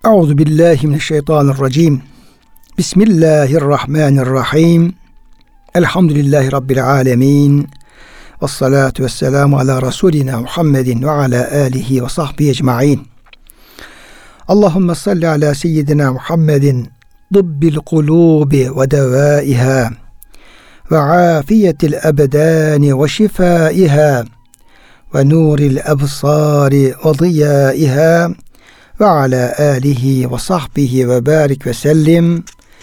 Euzu billahi mineşşeytanirracim. Bismillahirrahmanirrahim. Elhamdülillahi rabbil alamin. Ves salatu vesselamu ala rasulina Muhammedin ve ala alihi ve sahbihi ecmaîn. Allahumme salli ala seyyidina Muhammedin tıbbil kulubi ve devaiha ve afiyetil ebdani ve şifaiha ve nuril ebsari ve ziyaiha ve ala alihi ve sahbihi ve barik ve sellim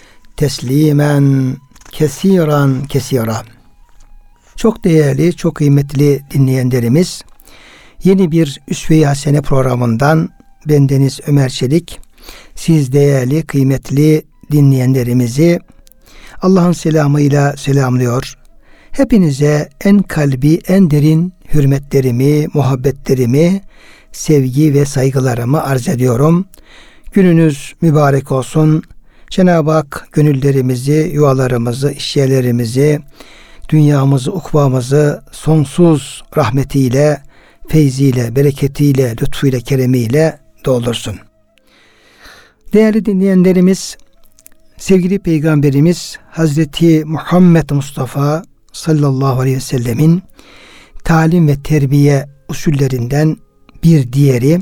teslimen kesiran kesira. Çok değerli, çok kıymetli dinleyenlerimiz, yeni bir Üsve-i Hasene programından bendeniz Ömer Çelik, siz değerli, kıymetli dinleyenlerimizi Allah'ın selamıyla selamlıyor. Hepinize en kalbi, en derin hürmetlerimi, muhabbetlerimi, sevgi ve saygılarımı arz ediyorum. Gününüz mübarek olsun. Cenab-ı Hak gönüllerimizi, yuvalarımızı, işyerlerimizi, dünyamızı, ukbamızı sonsuz rahmetiyle, feyziyle, bereketiyle, lütfuyla, keremiyle doldursun. Değerli dinleyenlerimiz, sevgili Peygamberimiz Hazreti Muhammed Mustafa sallallahu aleyhi ve sellemin talim ve terbiye usullerinden bir diğeri,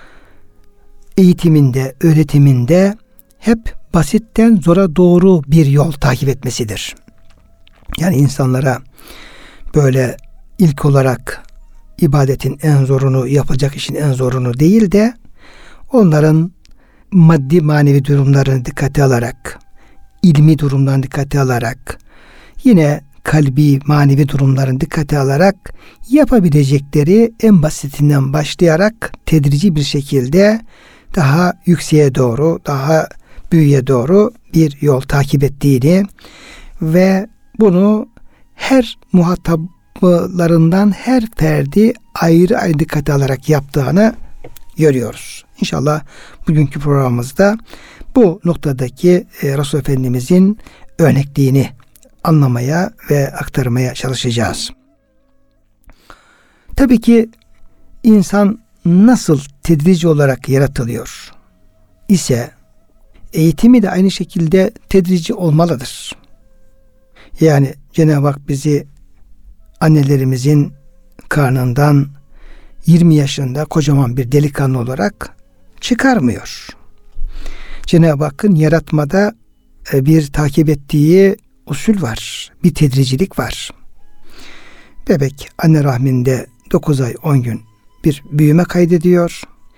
eğitiminde, öğretiminde hep basitten zora doğru bir yol takip etmesidir. Yani insanlara böyle ilk olarak ibadetin en zorunu, yapacak işin en zorunu değil de onların maddi manevi durumlarını dikkate alarak, ilmi durumlarını dikkate alarak, yine kalbi manevi durumlarını dikkate alarak yapabilecekleri en basitinden başlayarak tedrici bir şekilde daha yükseğe doğru, daha büyüye doğru bir yol takip ettiğini ve bunu her muhataplarından her ferdi ayrı ayrı dikkate alarak yaptığını görüyoruz. İnşallah bugünkü programımızda bu noktadaki Resul Efendimizin örnekliğini anlamaya ve aktarmaya çalışacağız. Tabii ki insan nasıl tedrici olarak yaratılıyor ise eğitimi de aynı şekilde tedrici olmalıdır. Yani Cenab-ı Hak bizi annelerimizin karnından 20 yaşında kocaman bir delikanlı olarak çıkarmıyor. Cenab-ı Hakk'ın yaratmada bir takip ettiği usul var. Bir tedricilik var. Bebek anne rahminde 9 ay 10 gün bir büyüme kaydediyor.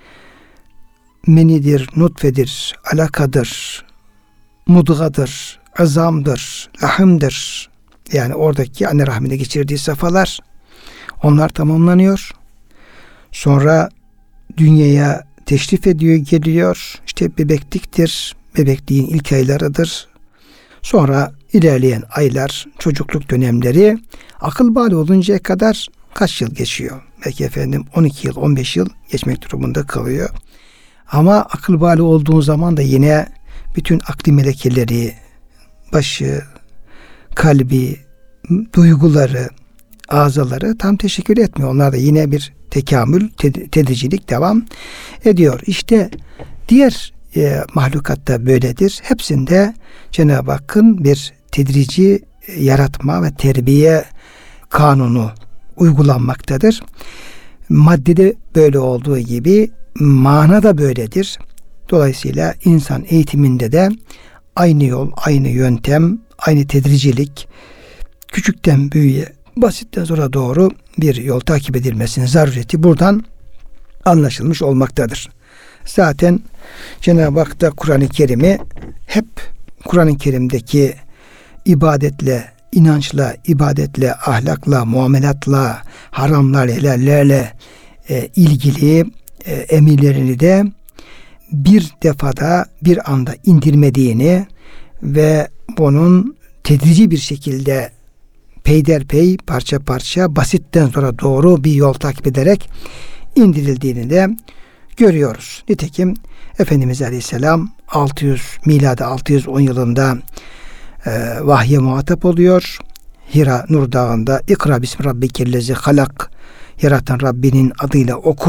Menidir, nutfedir, alakadır, mudgadır, azamdır, lahımdır. Yani oradaki anne rahminde geçirdiği safhalar, onlar tamamlanıyor. Sonra dünyaya teşrif ediyor, geliyor. İşte bebekliktir, bebekliğin ilk aylarıdır. Sonra ilerleyen aylar, çocukluk dönemleri, akıl bali oluncaya kadar kaç yıl geçiyor? Belki 12 yıl, 15 yıl geçmek durumunda kalıyor. Ama akıl bali olduğu zaman da yine bütün akli melekeleri, başı, kalbi, duyguları, azaları tam teşekkür etmiyor. Onlar da yine bir tekamül, tedricilik devam ediyor. İşte diğer mahlukatta böyledir. Hepsinde Cenab-ı Hakk'ın bir tedrici yaratma ve terbiye kanunu uygulanmaktadır. Maddede böyle olduğu gibi mana da böyledir. Dolayısıyla insan eğitiminde de aynı yol, aynı yöntem, aynı tedricilik, küçükten büyüğe, basitten zora doğru bir yol takip edilmesinin zarureti buradan anlaşılmış olmaktadır. Zaten Cenab-ı Hak da Kur'an-ı Kerim'i hep Kur'an-ı Kerim'deki ibadetle, inançla, ibadetle, ahlakla, muamelatla, haramlarla, helallerle ilgili emirlerini de bir defada, bir anda indirmediğini ve bunun tedrici bir şekilde peyderpey, parça parça, basitten sonra doğru bir yol takip ederek indirildiğini de görüyoruz. Nitekim Efendimiz Aleyhisselam miladi 610 yılında vahye muhatap oluyor. Hira Nur Dağı'nda İkra bismi rabbikellezi halak, yaratan Rabbinin adıyla oku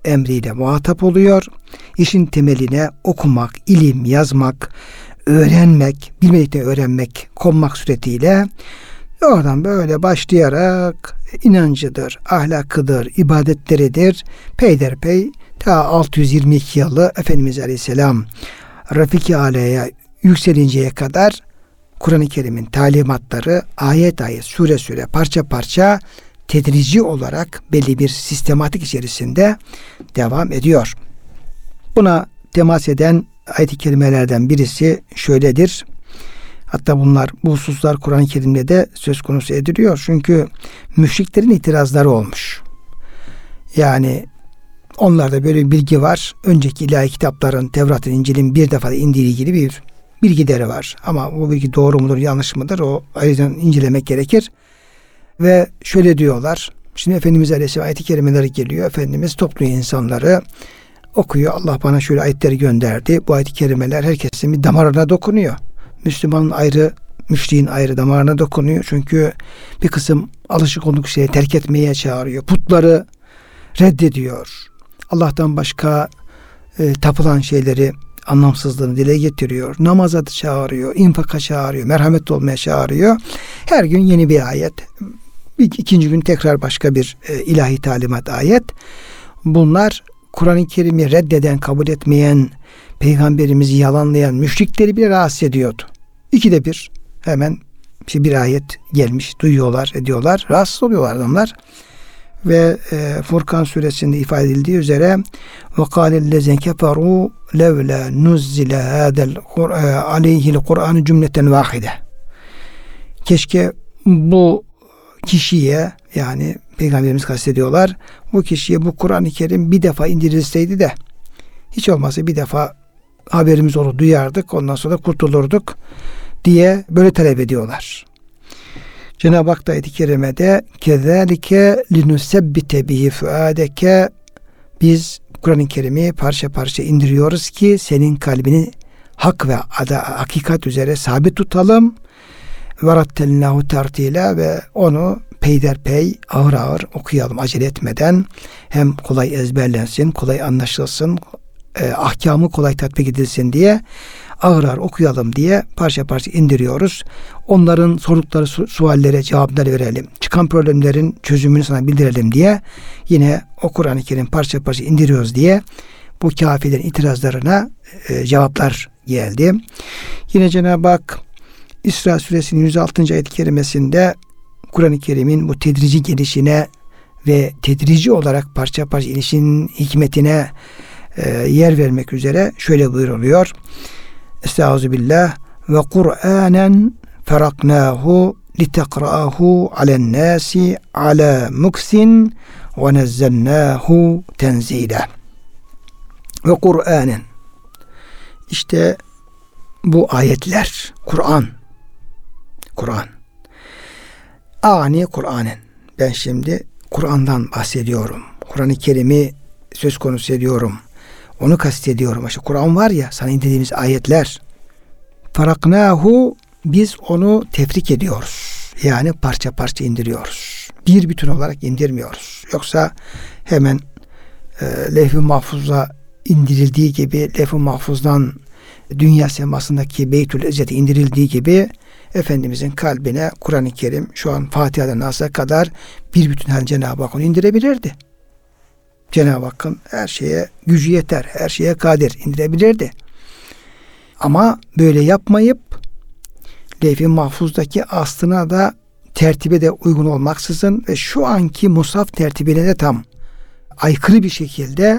emriyle muhatap oluyor. İşin temeline okumak, ilim, yazmak, öğrenmek, bilmedikten öğrenmek konmak suretiyle oradan böyle başlayarak inancıdır, ahlakıdır, ibadetleridir. Peyderpey ta 622 yılı Efendimiz Aleyhisselam Rafiki Aleyh'e yükselinceye kadar Kur'an-ı Kerim'in talimatları ayet ayet, sure sure, parça parça tedrici olarak belli bir sistematik içerisinde devam ediyor. Buna temas eden ayet-i kerimelerden birisi şöyledir. Hatta bu hususlar Kur'an-ı Kerim'de de söz konusu ediliyor. Çünkü müşriklerin itirazları olmuş. Yani onlarda böyle bir bilgi var. Önceki ilahi kitapların, Tevrat'ın, İncil'in bir defa indiği ilgili bir bilgileri var. Ama bu bilgi doğru mudur, yanlış mıdır? O ayrıca incelemek gerekir. Ve şöyle diyorlar. Şimdi Efendimiz Aleyhisselam ayet-i kerimeleri geliyor. Efendimiz topluyor insanları, okuyor. Allah bana şöyle ayetleri gönderdi. Bu ayet-i kerimeler herkesin bir damarına dokunuyor. Müslümanın ayrı, müşriğin ayrı damarına dokunuyor. Çünkü bir kısım alışık olduk şeyi terk etmeye çağırıyor. Putları reddediyor. Allah'tan başka tapılan şeyleri, anlamsızlığını dile getiriyor. Namaza çağırıyor, infaka çağırıyor, merhametli olmaya çağırıyor. Her gün yeni bir ayet. İkinci gün tekrar başka bir ilahi talimat ayet. Bunlar Kur'an-ı Kerim'i reddeden, kabul etmeyen, Peygamberimizi yalanlayan müşrikleri bile rahatsız ediyordu. İkide bir hemen bir ayet gelmiş, duyuyorlar, ediyorlar. Rahatsız oluyorlar adamlar. Ve Furkan suresinde ifade edildiği üzere وَقَالَ الَّذِينَ كَفَرُوا لَوْلَا نُزِّلَ هَذَا عَلَيْهِ الْقُرْآنُ cümleten vahide. Keşke bu kişiye, yani Peygamberimiz kastediyorlar, bu kişiye bu Kur'an-ı Kerim bir defa indirilseydi de hiç olmazsa bir defa haberimiz olur, duyardık, ondan sonra kurtulurduk diye böyle talep ediyorlar. Cenab-ı Hak da ayet-i kerimede kezalike linusebbite bihi fuadeke, biz Kur'an-ı Kerim'i parça parça indiriyoruz ki senin kalbini hak ve hakikat üzere sabit tutalım. Ve rattelnahu tartila, ve onu peyderpey ağır ağır okuyalım acele etmeden, hem kolay ezberlensin, kolay anlaşılsın, ahkamı kolay tatbik edilsin diye ağır ağır okuyalım diye parça parça indiriyoruz. Onların sordukları suallere cevaplar verelim. Çıkan problemlerin çözümünü sana bildirelim diye yine o Kur'an-ı Kerim parça parça indiriyoruz diye bu kafirlerin itirazlarına cevaplar geldi. Yine Cenab-ı Hak İsra suresinin 106. ayet-i kerimesinde Kur'an-ı Kerim'in bu tedrici gelişine ve tedrici olarak parça parça inişinin hikmetine yer vermek üzere şöyle buyuruluyor. Estağfirullah ve Kur'anen feraknahu litekra'ahu alen nasi ala muksin ve nezzelnahu tenzile. Ve Kur'anen, işte bu ayetler, Kur'an ani Kur'anen, ben şimdi Kur'an'dan bahsediyorum. Kur'an-ı Kerim'i söz konusu ediyorum. Onu kastediyorum. İşte Kur'an var ya, sana indirdiğimiz ayetler. Faraknahu, biz onu tefrik ediyoruz. Yani parça parça indiriyoruz. Bir bütün olarak indirmiyoruz. Yoksa hemen levh-i mahfuza indirildiği gibi, levh-i mahfuzdan dünya semasındaki Beytül İzzet'e indirildiği gibi Efendimizin kalbine Kur'an-ı Kerim şu an Fatiha'dan Nas'a kadar bir bütün halde Cenab-ı Hak onu indirebilirdi. Cenab-ı Hakk'ın her şeye gücü yeter, her şeye kadir, indirebilirdi. Ama böyle yapmayıp levh-i mahfuzdaki aslına da tertibe de uygun olmaksızın ve şu anki mushaf tertibine de tam aykırı bir şekilde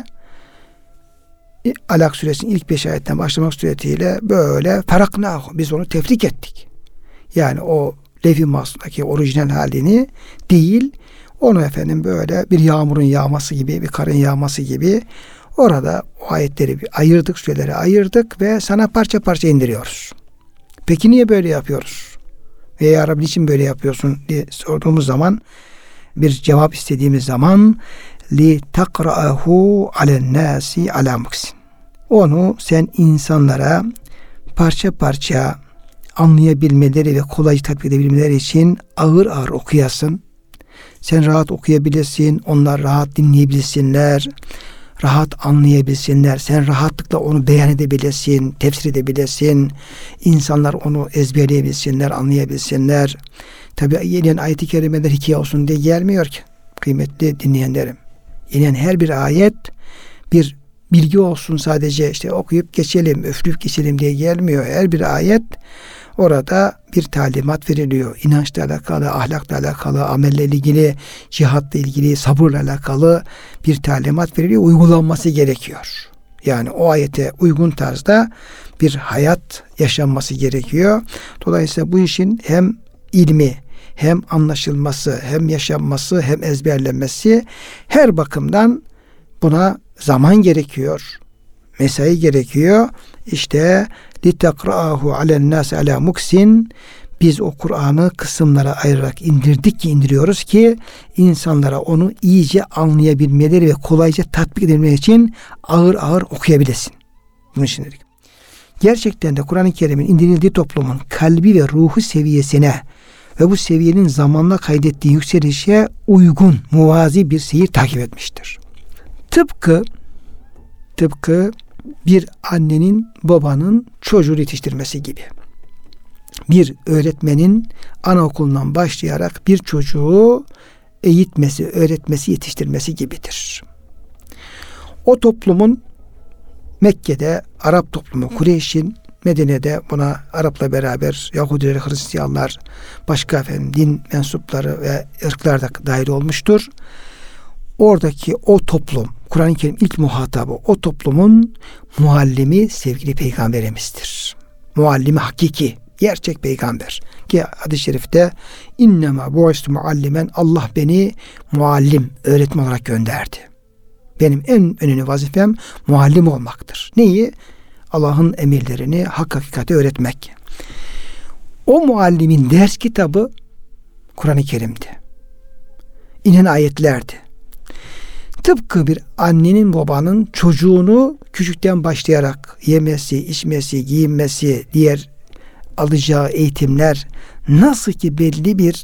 Alak suresinin ilk 5 ayetten başlamak suretiyle böyle feraknahu, biz onu tefrik ettik. Yani o levh-i mahfuzdaki orijinal halini değil, onu efendim böyle bir yağmurun yağması gibi, bir karın yağması gibi orada o ayetleri bir ayırdık, sureleri ayırdık ve sana parça parça indiriyoruz. Peki niye böyle yapıyoruz? Ve ya Rabbi niçin böyle yapıyorsun diye sorduğumuz zaman, bir cevap istediğimiz zaman li takra'ahu alen nasi ala muksin. Onu sen insanlara parça parça anlayabilmeleri ve kolay tatbik edebilmeleri için ağır ağır okuyasın. Sen rahat okuyabilirsin, onlar rahat dinleyebilsinler. rahat anlayabilsinler. Sen rahatlıkla onu beyan edebilesin, tefsir edebilesin. İnsanlar onu ezberleyebilsinler, anlayabilsinler. Tabi yeni ayet-i kerimeler hikaye olsun diye gelmiyor ki kıymetli dinleyenlerim. Yeni her bir ayet bir bilgi olsun, sadece işte okuyup geçelim, öflüp geçelim diye gelmiyor. Her bir ayet orada bir talimat veriliyor. İnançla alakalı, ahlakla alakalı, amelle ilgili, cihatla ilgili, sabırla alakalı bir talimat veriliyor. Uygulanması gerekiyor. Yani o ayete uygun tarzda bir hayat yaşanması gerekiyor. Dolayısıyla bu işin hem ilmi, hem anlaşılması, hem yaşanması, hem ezberlenmesi, her bakımdan buna zaman gerekiyor. Mesai gerekiyor. İşte litakra'ahu alen-nas ala muksin, biz o Kur'an'ı kısımlara ayırarak indirdik ki indiriyoruz ki insanlara onu iyice anlayabilmeleri ve kolayca tatbik edebilmeleri için ağır ağır okuyabilesin. Bunun için dedik. Gerçekten de Kur'an-ı Kerim'in indirildiği toplumun kalbi ve ruhu seviyesine ve bu seviyenin zamanla kaydettiği yükselişe uygun, muvazi bir seyir takip etmiştir. Tıpkı bir annenin babanın çocuğu yetiştirmesi gibi. Bir öğretmenin anaokulundan başlayarak bir çocuğu eğitmesi, öğretmesi, yetiştirmesi gibidir. O toplumun Mekke'de Arap toplumu, Kureyş'in, Medine'de buna Arap'la beraber Yahudiler, Hristiyanlar, başka din mensupları ve ırklar da dahil olmuştur. Oradaki o toplum, Kur'an-ı Kerim ilk muhatabı, o toplumun muallimi sevgili peygamberimizdir. Muallimi hakiki, gerçek peygamber. Ki hadis-i şerifte innema bu'istu muallimen, Allah beni muallim, öğretmen olarak gönderdi. Benim en önemli vazifem muallim olmaktır. Neyi? Allah'ın emirlerini hak hakikati öğretmek. O muallimin ders kitabı Kur'an-ı Kerim'di. İnen ayetlerdi. Tıpkı bir annenin babanın çocuğunu küçükten başlayarak yemesi, içmesi, giyinmesi, diğer alacağı eğitimler nasıl ki belli bir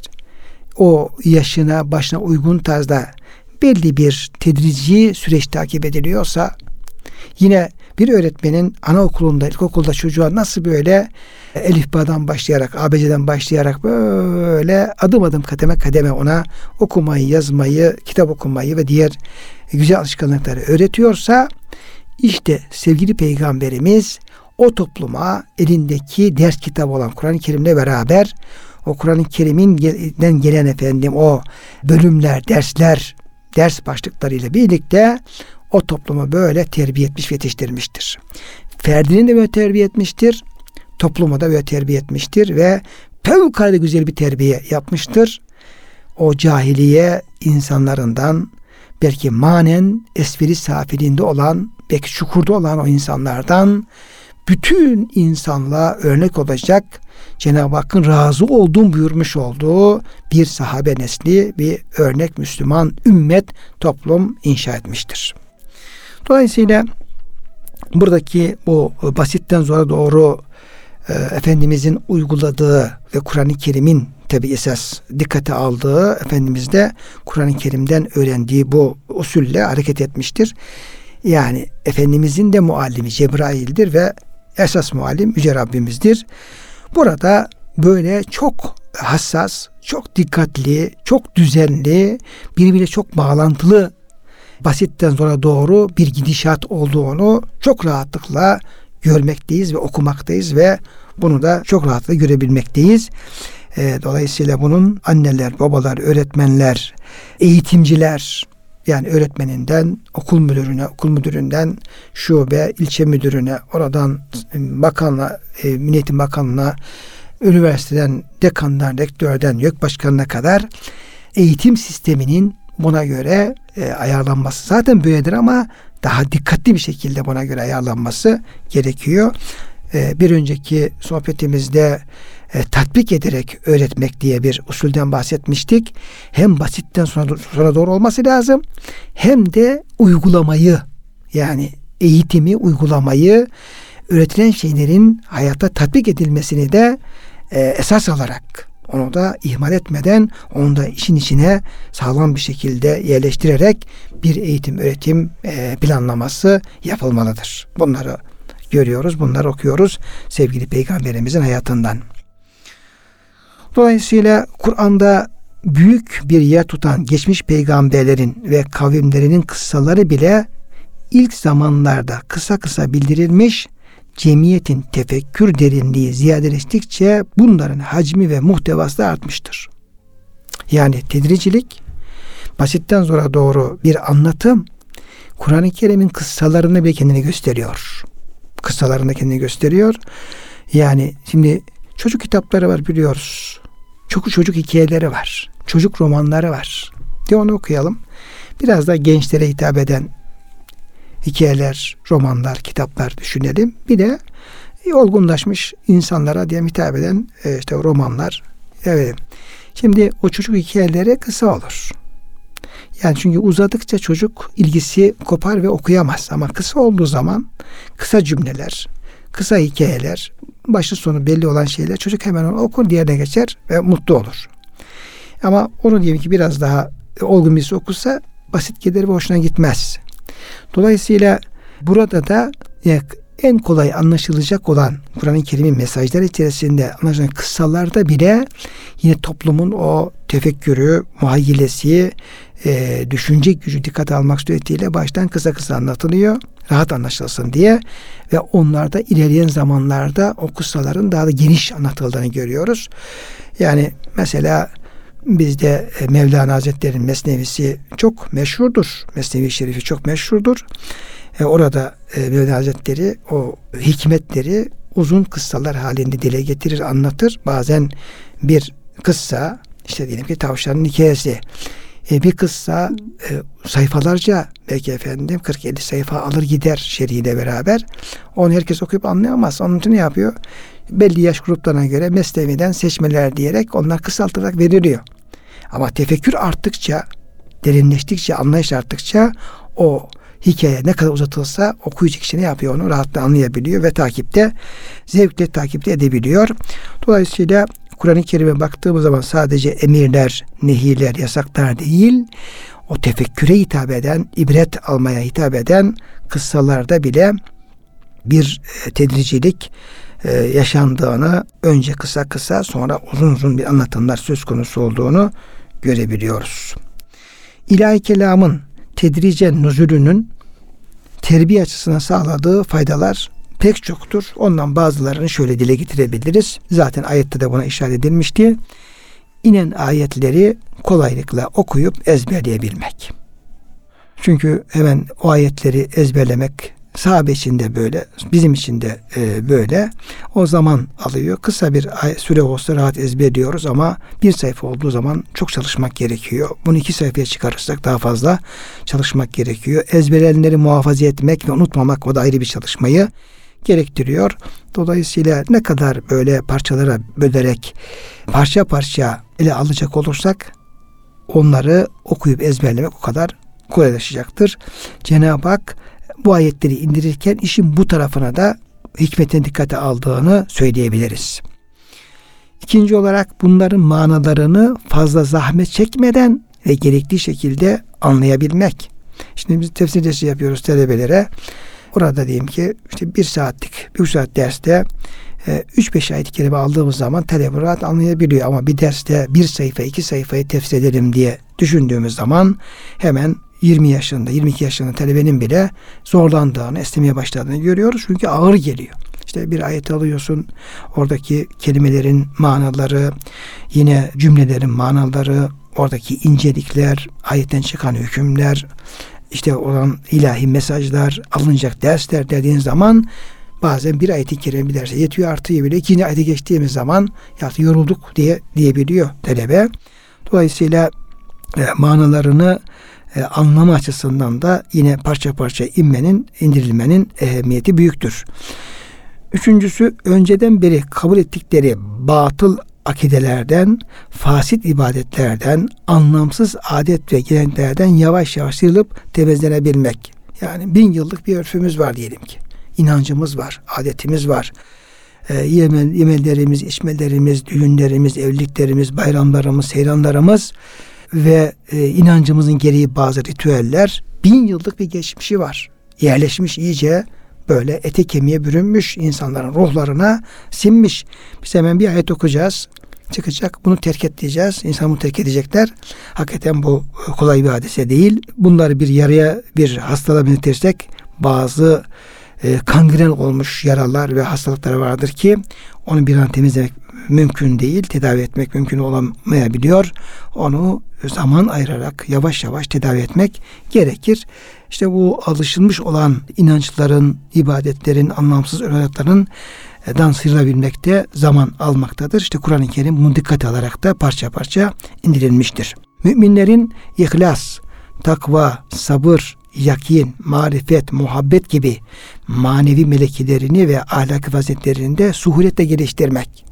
o yaşına, başına uygun tarzda belli bir tedrici süreç takip ediliyorsa, yine bir öğretmenin anaokulunda, ilkokulda çocuğa nasıl böyle elifbadan başlayarak, ABC'den başlayarak böyle adım adım, kademe kademe ona okumayı, yazmayı, kitap okumayı ve diğer güzel alışkanlıkları öğretiyorsa, işte sevgili Peygamberimiz o topluma elindeki ders kitabı olan Kur'an-ı Kerim'le beraber o Kur'an-ı Kerim'den gelen o bölümler, dersler, ders başlıklarıyla birlikte o toplumu böyle terbiye etmiş ve yetiştirmiştir. Ferdini de böyle terbiye etmiştir. Toplumu da böyle terbiye etmiştir ve fevkalade güzel bir terbiye yapmıştır. O cahiliye insanlarından, belki manen esferi safiliğinde olan, belki çukurda olan o insanlardan bütün insanlığa örnek olacak, Cenab-ı Hakk'ın razı olduğum buyurmuş olduğu bir sahabe nesli, bir örnek Müslüman ümmet, toplum inşa etmiştir. Dolayısıyla buradaki bu basitten zora doğru Efendimizin uyguladığı ve Kur'an-ı Kerim'in tabi esas dikkate aldığı, Efendimiz de Kur'an-ı Kerim'den öğrendiği bu usulle hareket etmiştir. Yani Efendimizin de muallimi Cebrail'dir ve esas muallim Yüce Rabbimizdir. Burada böyle çok hassas, çok dikkatli, çok düzenli, birbiriyle çok bağlantılı, basitten zora doğru bir gidişat olduğunu çok rahatlıkla görmekteyiz ve okumaktayız ve bunu da çok rahatlıkla görebilmekteyiz. Dolayısıyla bunun anneler, babalar, öğretmenler, eğitimciler, yani öğretmeninden okul müdürüne, okul müdüründen şube, ilçe müdürüne, oradan bakanla, Milli Eğitim Bakanlığı'na, üniversiteden dekandan, rektörden, YÖK başkanına kadar eğitim sisteminin buna göre ayarlanması zaten böyledir ama daha dikkatli bir şekilde buna göre ayarlanması gerekiyor. Bir önceki sohbetimizde tatbik ederek öğretmek diye bir usulden bahsetmiştik. Hem basitten sonra doğru olması lazım, hem de uygulamayı, yani eğitimi, uygulamayı, öğretilen şeylerin hayata tatbik edilmesini de esas alarak Onu da ihmal etmeden, onu da işin içine sağlam bir şekilde yerleştirerek bir eğitim öğretim planlaması yapılmalıdır. Bunları görüyoruz, bunları okuyoruz sevgili Peygamberimizin hayatından. Dolayısıyla Kur'an'da büyük bir yer tutan geçmiş peygamberlerin ve kavimlerinin kıssaları bile ilk zamanlarda kısa kısa bildirilmiş, cemiyetin tefekkür derinliği ziyadeleştikçe bunların hacmi ve muhtevası da artmıştır. Yani tedricilik, basitten zora doğru bir anlatım, Kur'an-ı Kerim'in kıssalarında bile kendini gösteriyor. Kıssalarında kendini gösteriyor. Yani şimdi çocuk kitapları var biliyoruz. Çocuk hikayeleri var. Çocuk romanları var. De onu okuyalım. Biraz da gençlere hitap eden hikayeler, romanlar, kitaplar düşünelim. Bir de olgunlaşmış insanlara diye hitap eden işte romanlar. Evet. Şimdi o çocuk hikayeleri kısa olur. Yani çünkü uzadıkça çocuk ilgisi kopar ve okuyamaz. Ama kısa olduğu zaman kısa cümleler, kısa hikayeler, başı sonu belli olan şeyler çocuk hemen onu okur, diğerine geçer ve mutlu olur. Ama onu diyelim ki biraz daha olgun birisi okursa basit gelir ve hoşuna gitmez. Dolayısıyla burada da en kolay anlaşılacak olan Kur'an-ı Kerim'in mesajları içerisinde anlaşılan kıssalarda bile yine toplumun o tefekkürü, muhayyilesi, düşünce gücü dikkate almak suretiyle baştan kısa kısa anlatılıyor. Rahat anlaşılsın diye ve onlarda ilerleyen zamanlarda o kıssaların daha da geniş anlatıldığını görüyoruz. Yani mesela bizde Mevlana Hazretleri'nin Mesnevisi çok meşhurdur. Mesnevi Şerifi çok meşhurdur. Orada Mevlana Hazretleri o hikmetleri uzun kıssalar halinde dile getirir, anlatır. Bazen bir kıssa, işte diyelim ki tavşanın hikayesi. Bir kıssa sayfalarca, belki 40-50 sayfa alır gider şerhiyle beraber. Onu herkes okuyup anlayamaz. Onun için ne yapıyor? Belli yaş gruplarına göre Mesnevi'den seçmeler diyerek onlar kısaltarak veriliyor. Ama tefekkür arttıkça, derinleştikçe, anlayış arttıkça o hikaye ne kadar uzatılsa okuyucu kişi ne yapıyor onu rahatlıkla anlayabiliyor ve zevkle takipte edebiliyor. Dolayısıyla Kur'an-ı Kerim'e baktığımız zaman sadece emirler, nehiler, yasaklar değil, o tefekküre hitap eden, ibret almaya hitap eden kıssalarda bile bir tedricilik yaşandığını, önce kısa kısa sonra uzun uzun bir anlatımlar söz konusu olduğunu görebiliyoruz. İlahi kelamın tedricen nüzulünün terbiye açısından sağladığı faydalar pek çoktur. Ondan bazılarını şöyle dile getirebiliriz. Zaten ayette de buna işaret edilmişti. İnen ayetleri kolaylıkla okuyup ezberleyebilmek. Çünkü hemen o ayetleri ezberlemek sahabe için de böyle, bizim için de böyle. O zaman alıyor. Kısa bir süre olsa rahat ezberliyoruz ama bir sayfa olduğu zaman çok çalışmak gerekiyor. Bunu 2 sayfaya çıkarırsak daha fazla çalışmak gerekiyor. Ezberlenenleri muhafaza etmek ve unutmamak, o da ayrı bir çalışmayı gerektiriyor. Dolayısıyla ne kadar böyle parçalara bölerek parça parça ele alacak olursak onları okuyup ezberlemek o kadar kolaylaşacaktır. Cenab-ı Hak bu ayetleri indirirken işin bu tarafına da hikmetine dikkate aldığını söyleyebiliriz. İkinci olarak bunların manalarını fazla zahmet çekmeden ve gerektiği şekilde anlayabilmek. Şimdi biz tefsir dersi yapıyoruz talebelere. Orada diyeyim ki işte 1 saatlik, 1 saat derste 3-5 ayet-i kerime aldığımız zaman talebe rahat anlayabiliyor. Ama bir derste 1 sayfa, 2 sayfayı tefsir edelim diye düşündüğümüz zaman hemen 20 yaşında, 22 yaşında talebenin bile zorlandığını, esnemeye başladığını görüyoruz. Çünkü ağır geliyor. İşte bir ayet alıyorsun, oradaki kelimelerin manaları, yine cümlelerin manaları, oradaki incelikler, ayetten çıkan hükümler, işte olan ilahi mesajlar, alınacak dersler dediğin zaman bazen bir ayet-i kerime bir derse yetiyor, artıyor bile. 2. ayete geçtiğimiz zaman ya yorulduk diyebiliyor talebe. Dolayısıyla manalarını anlama açısından da yine parça parça indirilmenin ehemmiyeti büyüktür. Üçüncüsü, önceden beri kabul ettikleri batıl akidelerden, fasit ibadetlerden, anlamsız adet ve geleneklerden yavaş yavaş sıyrılıp temizlenebilmek. Yani 1000 yıllık bir örfümüz var diyelim ki. İnancımız var, adetimiz var. yemelerimiz, içmelerimiz, düğünlerimiz, evliliklerimiz, bayramlarımız, seyranlarımız ve inancımızın gereği bazı ritüeller 1000 yıllık bir geçmişi var. Yerleşmiş, iyice böyle ete kemiğe bürünmüş, insanların ruhlarına sinmiş. Biz hemen bir ayet okuyacağız. Çıkacak, bunu terk et diyeceğiz. İnsan bunu terk edecekler. Hakikaten bu kolay bir hadise değil. Bunları bir yaraya, bir hastalığa benzetirsek bazı kangren olmuş yaralar ve hastalıklar vardır ki onu bir an temizlemek mümkün değil. Tedavi etmek mümkün olamayabiliyor. Onu zaman ayırarak yavaş yavaş tedavi etmek gerekir. İşte bu alışılmış olan inançların, ibadetlerin, anlamsız öğretilerin dan sıyrılabilmekte zaman almaktadır. İşte Kur'an-ı Kerim bunu dikkate alarak da parça parça indirilmiştir. Müminlerin ihlas, takva, sabır, yakin, marifet, muhabbet gibi manevi melekelerini ve ahlaki faziletlerini de suhuletle geliştirmek.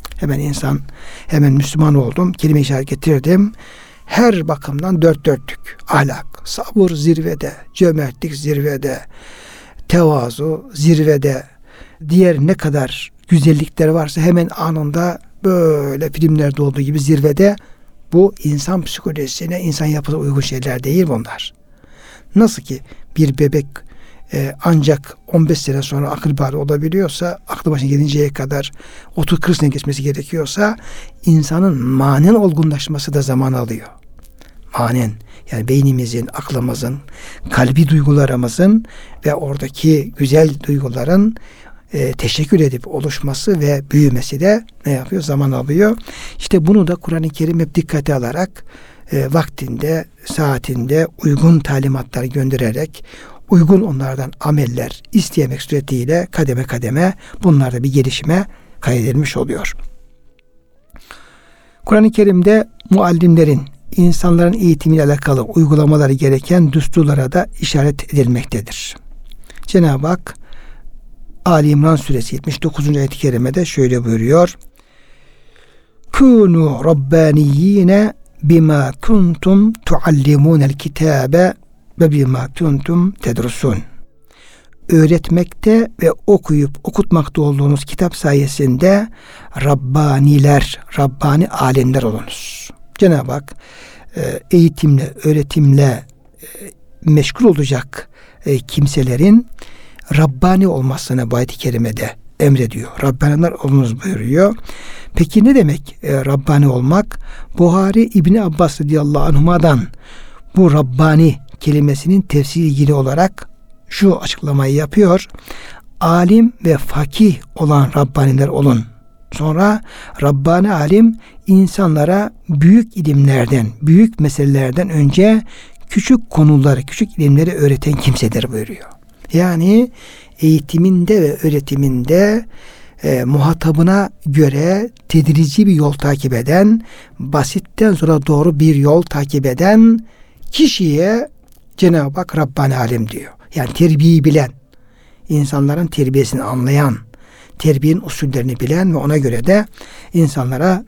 Hemen Müslüman oldum, kelime-i şehadet getirdim. Her bakımdan dört dörtlük ahlak, sabır zirvede, cömertlik zirvede, tevazu zirvede, diğer ne kadar güzellikler varsa hemen anında böyle filmlerde olduğu gibi zirvede. Bu insan psikolojisine, insan yapısına uygun şeyler değil bunlar. Nasıl ki bir bebek ancak 15 sene sonra akıl bali olabiliyorsa, aklı başına gelinceye kadar 30-40 sene geçmesi gerekiyorsa, insanın manen olgunlaşması da zaman alıyor. Manen, yani beynimizin, aklımızın, kalbi duygularımızın ve oradaki güzel duyguların teşekkür edip oluşması ve büyümesi de ne yapıyor? Zaman alıyor. İşte bunu da Kur'an-ı Kerim hep dikkate alarak vaktinde, saatinde uygun talimatlar göndererek uygun onlardan ameller isteyemek suretiyle kademe kademe bunlarda bir gelişme kaydedilmiş oluyor. Kur'an-ı Kerim'de muallimlerin, insanların eğitimiyle alakalı uygulamaları gereken düsturlara da işaret edilmektedir. Cenab-ı Hak Ali İmran suresi 79. ayet-i kerimede şöyle buyuruyor. Kûnû rabbaniyîne bima kuntum tuallimûnel kitâbe ve bima kuntum tedrusun. Öğretmekte ve okuyup okutmakta olduğunuz kitap sayesinde Rabbani alimler olunuz. Cenab-ı Hak eğitimle, öğretimle meşgul olacak kimselerin Rabbani olmasını bu ayet-i kerimede emrediyor. Rabbaniler olunuz buyuruyor. Peki ne demek Rabbani olmak? Buhari İbni Abbas radıyallahu anhuma'dan bu Rabbani kelimesinin tefsiri ilgili olarak şu açıklamayı yapıyor. Alim ve fakih olan Rabbaniler olun. Sonra Rabbani alim insanlara büyük ilimlerden, büyük meselelerden önce küçük konuları, küçük ilimleri öğreten kimsedir buyuruyor. Yani eğitiminde ve öğretiminde muhatabına göre tedrici bir yol takip eden, basitten sonra doğru bir yol takip eden kişiye Cenab-ı Hak Rabbani alim diyor. Yani terbiyeyi bilen, insanların terbiyesini anlayan, terbiyenin usullerini bilen ve ona göre de insanlara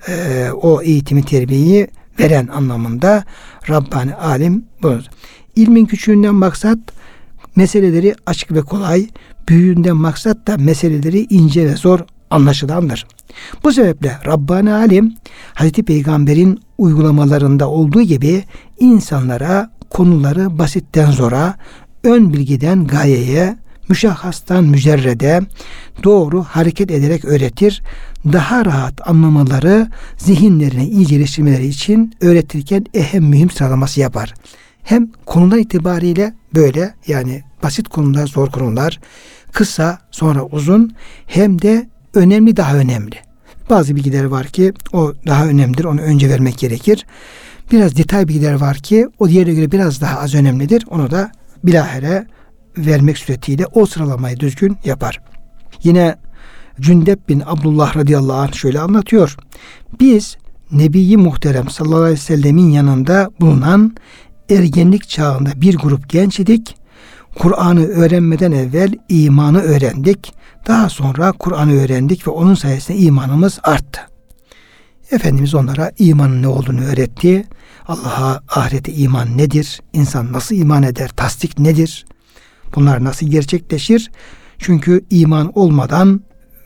o eğitimi, terbiyeyi veren anlamında Rabbani alim budur. İlmin küçüğünden maksat meseleleri açık ve kolay, büyüğünden maksat da meseleleri ince ve zor anlaşılandır. Bu sebeple Rabbani alim Hazreti Peygamber'in uygulamalarında olduğu gibi insanlara konuları basitten zora, ön bilgiden gayeye, müşahhastan mücerrede doğru hareket ederek öğretir. Daha rahat anlamaları, zihinlerine iyice geliştirmeleri için öğretirken mühim sıralaması yapar. Hem konular itibariyle böyle, yani basit konular, zor konular, kısa sonra uzun, hem de önemli daha önemli. Bazı bilgiler var ki o daha önemlidir, onu önce vermek gerekir. Biraz detay bilgiler var ki o diğerine göre biraz daha az önemlidir. Onu da bilahare vermek suretiyle o sıralamayı düzgün yapar. Yine Cündep bin Abdullah radıyallahu anh şöyle anlatıyor. Biz Nebi-i Muhterem sallallahu aleyhi ve sellemin yanında bulunan ergenlik çağında bir grup genç idik. Kur'an'ı öğrenmeden evvel imanı öğrendik. Daha sonra Kur'an'ı öğrendik ve onun sayesinde imanımız arttı. Efendimiz onlara imanın ne olduğunu öğretti. Allah'a, ahirete iman nedir? İnsan nasıl iman eder? Tasdik nedir? Bunlar nasıl gerçekleşir? Çünkü iman olmadan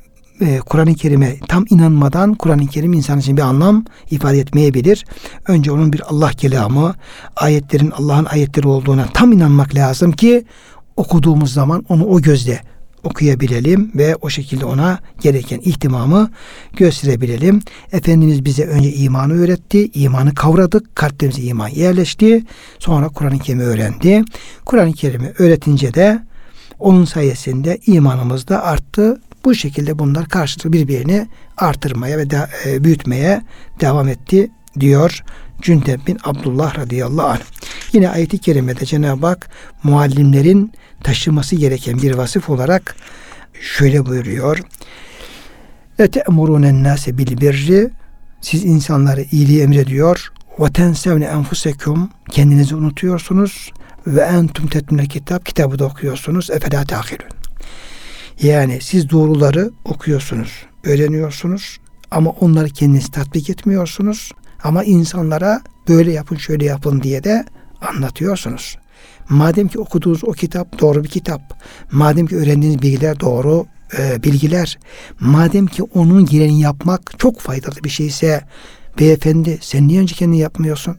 Kur'an-ı Kerim'e tam inanmadan Kur'an-ı Kerim insan için bir anlam ifade etmeyebilir. Önce onun bir Allah kelamı, ayetlerin Allah'ın ayetleri olduğuna tam inanmak lazım ki okuduğumuz zaman onu o gözle okuyabilelim ve o şekilde ona gereken ihtimamı gösterebilelim. Efendimiz bize önce imanı öğretti, imanı kavradık, kalplerimize iman yerleşti. Sonra Kur'an-ı Kerim'i öğrendi. Kur'an-ı Kerim'i öğretince de onun sayesinde imanımız da arttı. Bu şekilde bunlar karşılıklı birbirini artırmaya ve büyütmeye devam etti diyor Cündep bin Abdullah radıyallahu anh. Yine ayet-i kerimede Cenab-ı Hak muallimlerin taşıması gereken bir vasıf olarak şöyle buyuruyor. اَتَأْمُرُونَ النَّاسَ بِالْبِرِّ Siz insanları iyiliği emrediyor. وَتَنْسَوْنَ أَنْفُسَكُمْ Kendinizi unutuyorsunuz. Ve entum tetlûne kitabı da okuyorsunuz. اَفَلَا تَعْقِلُونَ Yani siz doğruları okuyorsunuz, öğreniyorsunuz ama onları kendiniz tatbik etmiyorsunuz. Ama insanlara böyle yapın, şöyle yapın diye de anlatıyorsunuz. Madem ki okuduğunuz o kitap doğru bir kitap, madem ki öğrendiğiniz bilgiler doğru bilgiler, madem ki onun gereğini yapmak çok faydalı bir şeyse, beyefendi sen niye önce kendin yapmıyorsun?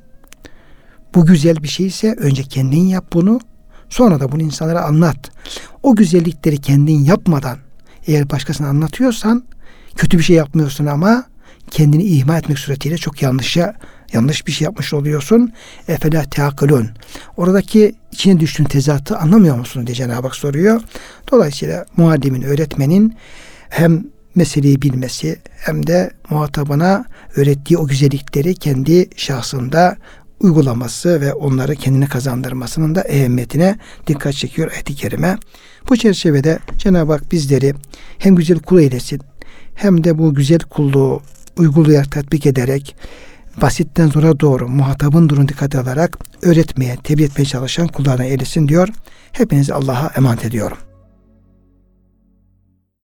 Bu güzel bir şeyse önce kendin yap bunu, sonra da bunu insanlara anlat. O güzellikleri kendin yapmadan eğer başkasına anlatıyorsan kötü bir şey yapmıyorsun ama kendini ihmal etmek suretiyle çok yanlış bir şey yapmış oluyorsun. Efela teakılun. Oradaki içine düştüğün tezatı anlamıyor musun diye Cenab-ı Hak soruyor. Dolayısıyla muallimin, öğretmenin hem meseleyi bilmesi hem de muhatabına öğrettiği o güzellikleri kendi şahsında uygulaması ve onları kendine kazandırmasının da ehemmiyetine dikkat çekiyor ayet-i kerime. Bu çerçevede Cenab-ı Hak bizleri hem güzel kul eylesin hem de bu güzel kulluğu uygulayarak, tatbik ederek basitten zora doğru muhatabın durumunu dikkate alarak öğretmeye, tebliğ etmeye çalışan kullardan eylesin diyor. Hepinizi Allah'a emanet ediyorum.